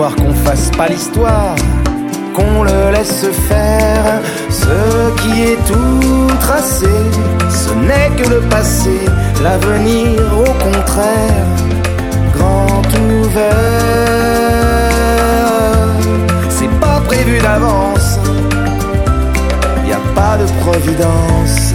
Qu'on fasse pas l'histoire, qu'on le laisse faire. Ce qui est tout tracé, ce n'est que le passé. L'avenir, au contraire, grand ouvert. C'est pas prévu d'avance, y a pas de providence.